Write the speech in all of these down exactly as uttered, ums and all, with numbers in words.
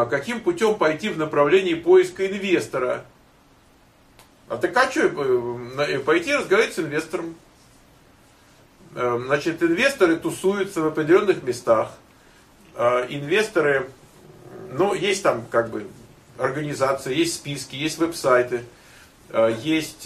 каким путем пойти в направлении поиска инвестора. А так а что, пойти разговаривать с инвестором. Значит, инвесторы тусуются в определенных местах. Инвесторы, ну, есть там как бы организации, есть списки, есть веб-сайты, есть,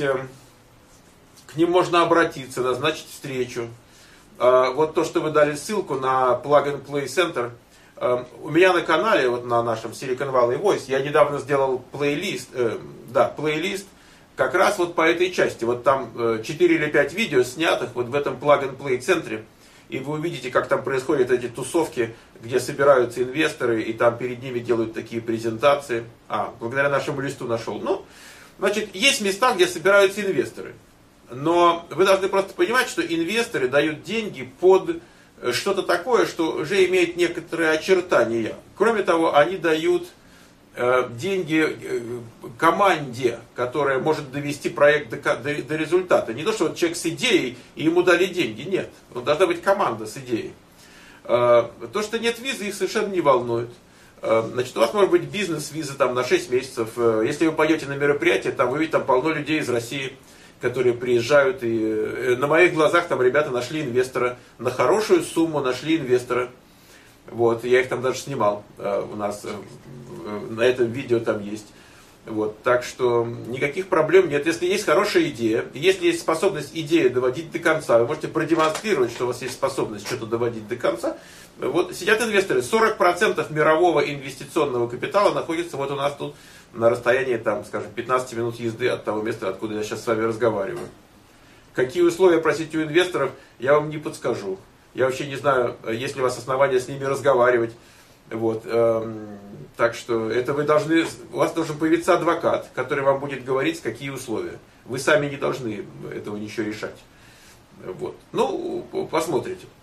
к ним можно обратиться, назначить встречу. Вот то, что вы дали ссылку на Plug and Play Center, у меня на канале, вот на нашем Silicon Valley Voice, я недавно сделал плейлист, э, да, плейлист как раз вот по этой части. Вот там четыре или пять видео снятых вот в этом Plug and Play центре. И вы увидите, как там происходят эти тусовки, где собираются инвесторы, и там перед ними делают такие презентации. А, благодаря нашему листу нашел. Ну, значит, есть места, где собираются инвесторы. Но вы должны просто понимать, что инвесторы дают деньги под что-то такое, что уже имеет некоторые очертания. Кроме того, они дают э, деньги э, команде, которая может довести проект до, до, до результата. Не то, что вот человек с идеей, и ему дали деньги. Нет. Должна быть команда с идеей. Э, то, что нет визы, их совершенно не волнует. Э, значит, у вас может быть бизнес-виза там, на шесть месяцев. Э, если вы пойдете на мероприятие, там, вы видите там полно людей из России, которые приезжают, и на моих глазах там ребята нашли инвестора, на хорошую сумму нашли инвестора. Вот, я их там даже снимал, у нас на этом видео там есть. Вот, так что никаких проблем нет. Если есть хорошая идея, если есть способность идею доводить до конца, вы можете продемонстрировать, что у вас есть способность что-то доводить до конца. Вот сидят инвесторы, сорок процентов мирового инвестиционного капитала находится вот у нас тут на расстоянии, там, скажем, пятнадцать минут езды от того места, откуда я сейчас с вами разговариваю. Какие условия просить у инвесторов, я вам не подскажу. Я вообще не знаю, есть ли у вас основания с ними разговаривать. Вот, эм, так что это вы должны, у вас должен появиться адвокат, который вам будет говорить, какие условия. Вы сами не должны этого ничего решать. Вот. Ну, посмотрите.